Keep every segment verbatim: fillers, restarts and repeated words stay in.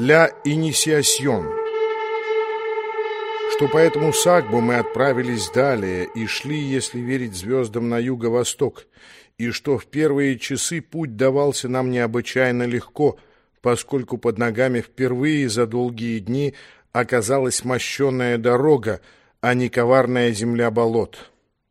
для инициасьон, что по этому сагбу мы отправились далее и шли, если верить звездам, на юго-восток, и что в первые часы путь давался нам необычайно легко, поскольку под ногами впервые за долгие дни оказалась мощеная дорога, а не коварная земля болот.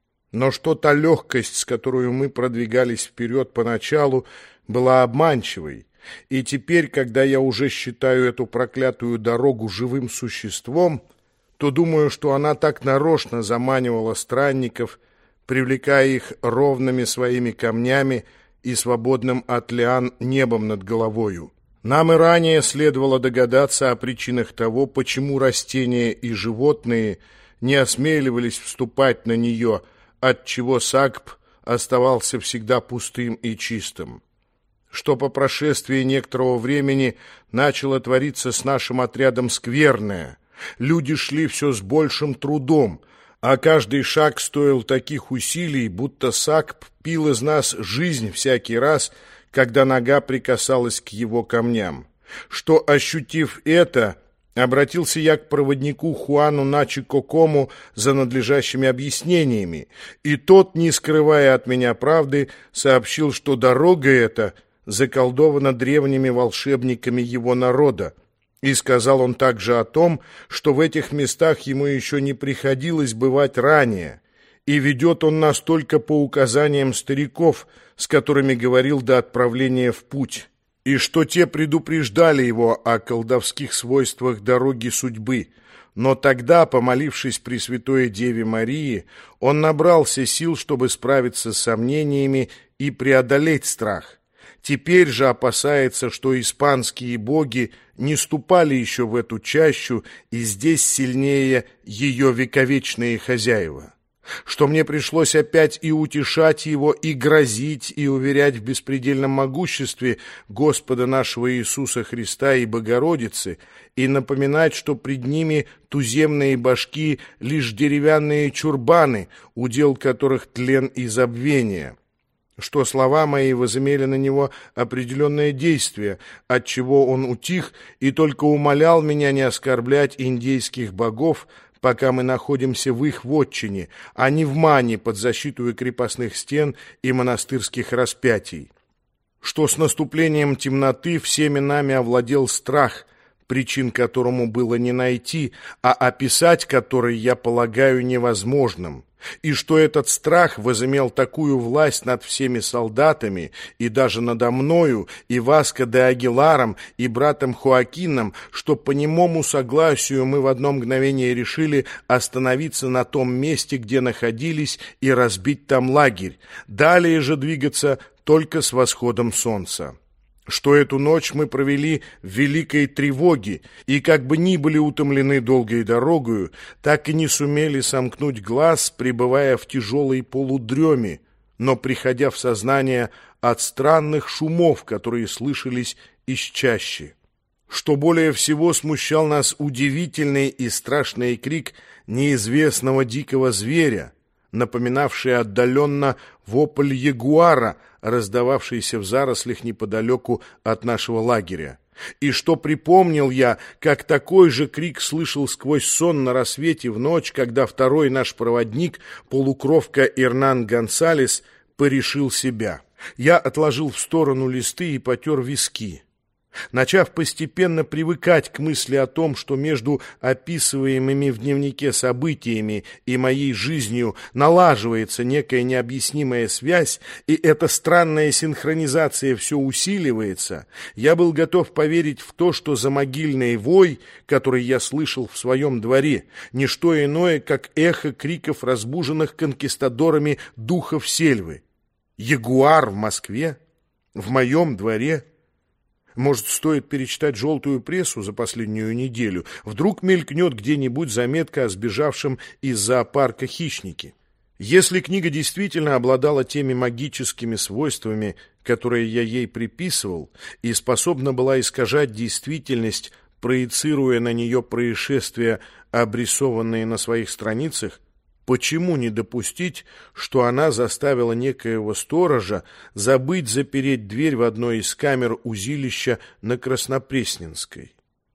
Но что та легкость, с которой мы продвигались вперед поначалу, была обманчивой, и теперь, когда я уже считаю эту проклятую дорогу живым существом, то думаю, что она так нарочно заманивала странников, привлекая их ровными своими камнями и свободным от лиан небом над головою. Нам и ранее следовало догадаться о причинах того, почему растения и животные не осмеливались вступать на нее, отчего сагб оставался всегда пустым и чистым. Что по прошествии некоторого времени начало твориться с нашим отрядом скверное. Люди шли все с большим трудом, а каждый шаг стоил таких усилий, будто сагб пил из нас жизнь всякий раз, когда нога прикасалась к его камням. Что, ощутив это, обратился я к проводнику Хуану Начи-Кокому за надлежащими объяснениями, и тот, не скрывая от меня правды, сообщил, что дорога эта заколдована древними волшебниками его народа, и сказал он также о том, что в этих местах ему еще не приходилось бывать ранее, и ведет он нас только по указаниям стариков, с которыми говорил до отправления в путь, и что те предупреждали его о колдовских свойствах дороги судьбы. Но тогда, помолившись Пресвятой Деве Марии, он набрался сил, чтобы справиться с сомнениями и преодолеть страх. Теперь же опасается, что испанские боги не ступали еще в эту чащу, и здесь сильнее ее вековечные хозяева. Что мне пришлось опять и утешать его, и грозить, и уверять в беспредельном могуществе Господа нашего Иисуса Христа и Богородицы, и напоминать, что пред ними туземные башки — лишь деревянные чурбаны, удел которых тлен и забвение. Что слова мои возымели на него определенное действие, отчего он утих и только умолял меня не оскорблять индейских богов, пока мы находимся в их вотчине, а не в Мане под защиту крепостных стен и монастырских распятий. Что с наступлением темноты всеми нами овладел страх, причин которому было не найти, а описать который, я полагаю, невозможным, и что этот страх возымел такую власть над всеми солдатами и даже надо мною, и Васко де Агиларом, и братом Хоакином, что по немому согласию мы в одно мгновение решили остановиться на том месте, где находились, и разбить там лагерь, далее же двигаться только с восходом солнца. Что эту ночь мы провели в великой тревоге, и как бы ни были утомлены долгой дорогою, так и не сумели сомкнуть глаз, пребывая в тяжелой полудреме, но приходя в сознание от странных шумов, которые слышались из чащи. Что более всего смущал нас удивительный и страшный крик неизвестного дикого зверя, напоминавший отдаленно вопль ягуара, раздававшийся в зарослях неподалеку от нашего лагеря. И что припомнил я, как такой же крик слышал сквозь сон на рассвете в ночь, когда второй наш проводник, полукровка Эрнан Гонсалес, порешил себя. Я отложил в сторону листы и потер виски. Начав постепенно привыкать к мысли о том, что между описываемыми в дневнике событиями и моей жизнью налаживается некая необъяснимая связь, и эта странная синхронизация все усиливается, я был готов поверить в то, что замогильный вой, который я слышал в своем дворе, не что иное, как эхо криков разбуженных конкистадорами духов сельвы. Ягуар в Москве? В моем дворе? Может, стоит перечитать желтую прессу за последнюю неделю? Вдруг мелькнет где-нибудь заметка о сбежавшем из зоопарка хищнике. Если книга действительно обладала теми магическими свойствами, которые я ей приписывал, и способна была искажать действительность, проецируя на нее происшествия, обрисованные на своих страницах, почему не допустить, что она заставила некоего сторожа забыть запереть дверь в одной из камер узилища на Краснопресненской?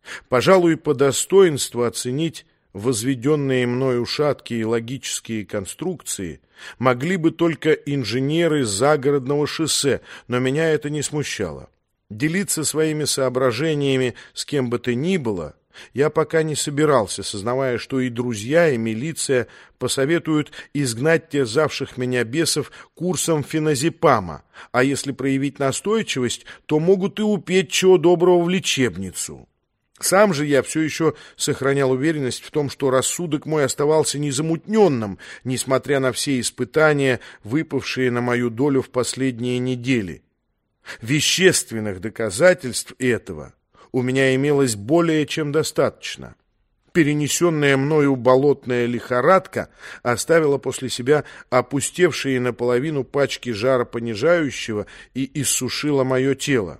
Пожалуй, по достоинству оценить возведенные мною шаткие логические конструкции могли бы только инженеры загородного шоссе, но меня это не смущало. Делиться своими соображениями с кем бы то ни было я пока не собирался, сознавая, что и друзья, и милиция посоветуют изгнать терзавших меня бесов курсом феназепама, а если проявить настойчивость, то могут и упеть чего доброго в лечебницу. Сам же я все еще сохранял уверенность в том, что рассудок мой оставался незамутненным, несмотря на все испытания, выпавшие на мою долю в последние недели. Вещественных доказательств этого у меня имелось более чем достаточно. Перенесенная мною болотная лихорадка оставила после себя опустевшие наполовину пачки жаропонижающего и иссушила мое тело.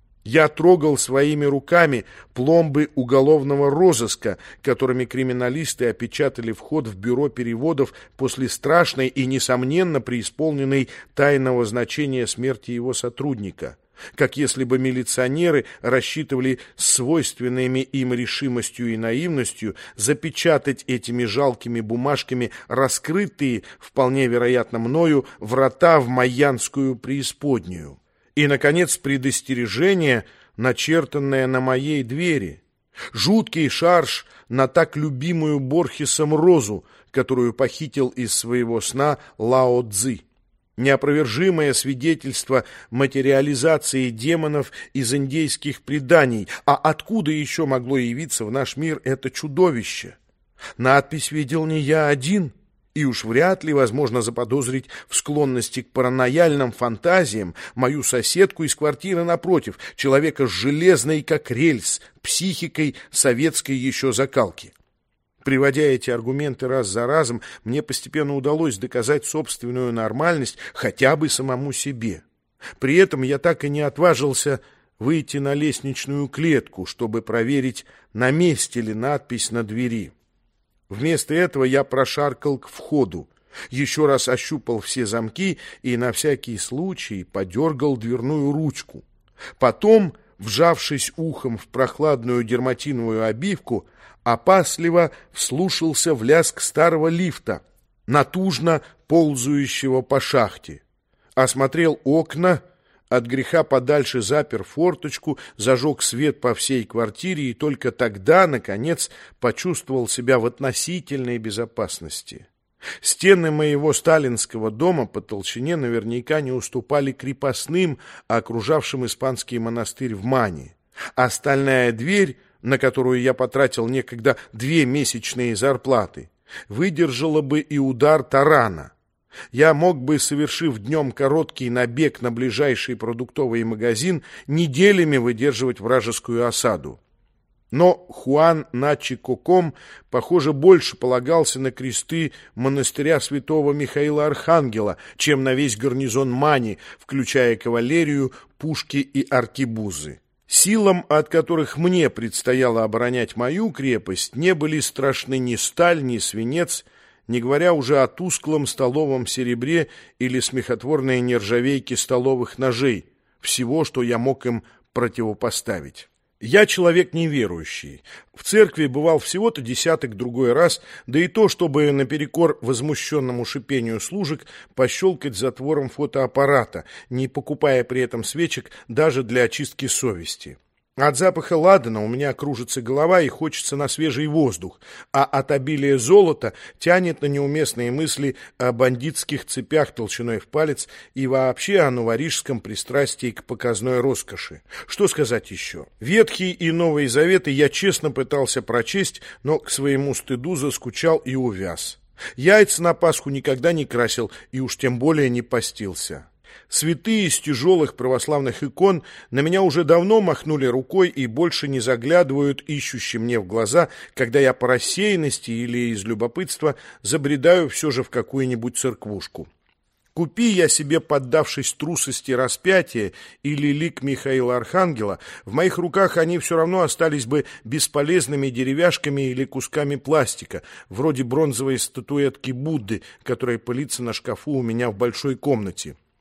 Я трогал своими руками пломбы уголовного розыска, которыми криминалисты опечатали вход в бюро переводов после страшной и, несомненно, преисполненной тайного значения смерти его сотрудника. Как если бы милиционеры рассчитывали с свойственными им решимостью и наивностью запечатать этими жалкими бумажками раскрытые, вполне вероятно мною, врата в майянскую преисподнюю. И, наконец, предостережение, начертанное на моей двери. Жуткий шарж на так любимую Борхесом розу, которую похитил из своего сна Лао Цзы. Неопровержимое свидетельство материализации демонов из индейских преданий. А откуда еще могло явиться в наш мир это чудовище? Надпись видел не я один. И уж вряд ли возможно заподозрить в склонности к паранояльным фантазиям мою соседку из квартиры напротив, человека с железной, как рельс, психикой советской еще закалки. Приводя эти аргументы раз за разом, мне постепенно удалось доказать собственную нормальность хотя бы самому себе. При этом я так и не отважился выйти на лестничную клетку, чтобы проверить, на месте ли надпись на двери. Вместо этого я прошаркал к входу, еще раз ощупал все замки и на всякий случай подергал дверную ручку. Потом, вжавшись ухом в прохладную дерматиновую обивку, опасливо вслушался в лязг старого лифта, натужно ползающего по шахте. Осмотрел окна, от греха подальше запер форточку, зажег свет по всей квартире и только тогда, наконец, почувствовал себя в относительной безопасности. Стены моего сталинского дома по толщине наверняка не уступали крепостным, окружавшим испанский монастырь в Мане. А стальная дверь, на которую я потратил некогда две месячные зарплаты, выдержала бы и удар тарана. Я мог бы, совершив днем короткий набег на ближайший продуктовый магазин, неделями выдерживать вражескую осаду. Но Хуан Начи Коком, похоже, больше полагался на кресты монастыря святого Михаила Архангела, чем на весь гарнизон Мани, включая кавалерию, пушки и аркебузы. Силам, от которых мне предстояло оборонять мою крепость, не были страшны ни сталь, ни свинец, не говоря уже о тусклом столовом серебре или смехотворной нержавейке столовых ножей, всего, что я мог им противопоставить. Я человек неверующий. В церкви бывал всего-то десяток другой раз, да и то, чтобы наперекор возмущенному шипению служек пощелкать затвором фотоаппарата, не покупая при этом свечек даже для очистки совести. От запаха ладана у меня кружится голова и хочется на свежий воздух, а от обилия золота тянет на неуместные мысли о бандитских цепях толщиной в палец и вообще о новорижском пристрастии к показной роскоши. Что сказать еще? Ветхий и Новый Заветы я честно пытался прочесть, но к своему стыду заскучал и увяз. Яйца на Пасху никогда не красил и уж тем более не постился. Святые из тяжелых православных икон на меня уже давно махнули рукой и больше не заглядывают ищущие мне в глаза, когда я по рассеянности или из любопытства забредаю все же в какую-нибудь церквушку. Купи я себе, поддавшись трусости, распятие или лик Михаила Архангела, в моих руках они все равно остались бы бесполезными деревяшками или кусками пластика, вроде бронзовой статуэтки Будды, которая пылится на шкафу у меня в большой комнате.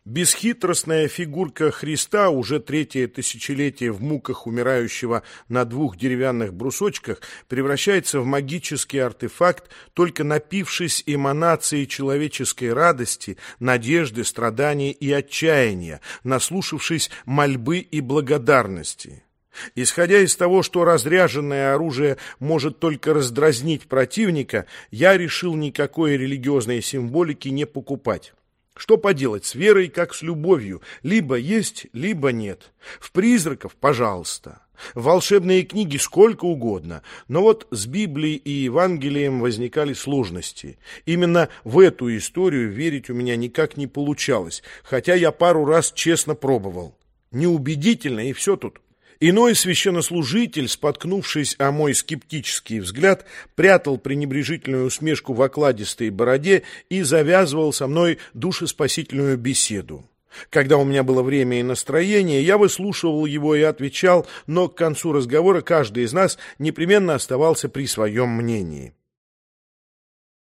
Бесхитростная фигурка Христа, уже третье тысячелетие в муках умирающего на двух деревянных брусочках, превращается в магический артефакт, только напившись эманацией человеческой радости, надежды, страданий и отчаяния, наслушавшись мольбы и благодарности. Исходя из того, что разряженное оружие может только раздразнить противника, я решил никакой религиозной символики не покупать. Что поделать, с верой, как с любовью, либо есть, либо нет. В призраков, пожалуйста. В волшебные книги сколько угодно, но вот с Библией и Евангелием возникали сложности. Именно в эту историю верить у меня никак не получалось, хотя я пару раз честно пробовал. Неубедительно, и все тут. Иной священнослужитель, споткнувшись о мой скептический взгляд, прятал пренебрежительную усмешку в окладистой бороде и завязывал со мной душеспасительную беседу. Когда у меня было время и настроение, я выслушивал его и отвечал, но к концу разговора каждый из нас непременно оставался при своем мнении.